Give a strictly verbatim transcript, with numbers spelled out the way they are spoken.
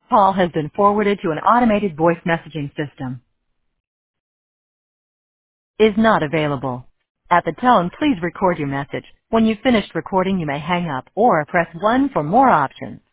Call has been forwarded to an automated voice messaging system. Is not available. At the tone, please record your message. When you've finished recording, you may hang up or press one for more options.